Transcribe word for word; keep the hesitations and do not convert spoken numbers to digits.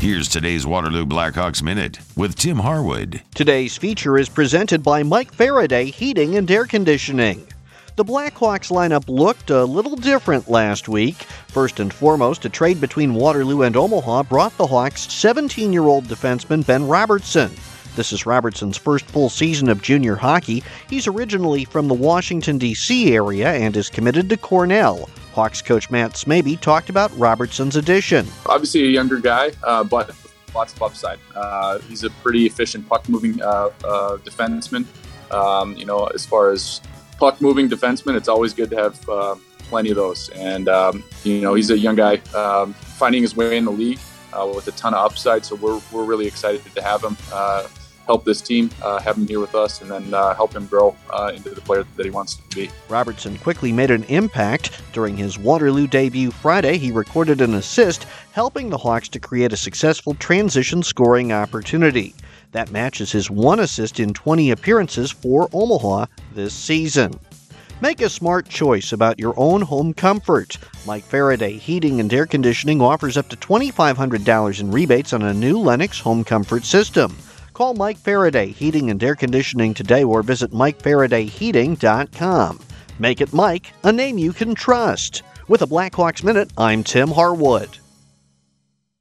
Here's today's Waterloo Blackhawks Minute with Tim Harwood. Today's feature is presented by Mike Faraday Heating and Air Conditioning. The Blackhawks lineup looked a little different last week. First and foremost, a trade between Waterloo and Omaha brought the Hawks seventeen-year-old defenseman Ben Robertson. This is Robertson's first full season of junior hockey. He's originally from the Washington, D C area and is committed to Cornell. Hawks coach Matt Smaby talked about Robertson's addition. Obviously a younger guy, uh, but lots of upside. Uh, he's a pretty efficient puck-moving uh, uh, defenseman. Um, you know, as far as puck-moving defenseman, it's always good to have uh, plenty of those. And, um, you know, he's a young guy um, finding his way in the league uh, with a ton of upside. So we're, we're really excited to have him uh, help this team, uh, have him here with us, and then uh, help him grow uh, into the player that he wants to be. Robertson quickly made an impact. During his Waterloo debut Friday, he recorded an assist, helping the Hawks to create a successful transition scoring opportunity. That matches his one assist in twenty appearances for Omaha this season. Make a smart choice about your own home comfort. Mike Faraday Heating and Air Conditioning offers up to two thousand five hundred dollars in rebates on a new Lennox home comfort system. Call Mike Faraday Heating and Air Conditioning today or visit mike faraday heating dot com. Make it Mike, a name you can trust. With a Blackhawks Minute, I'm Tim Harwood.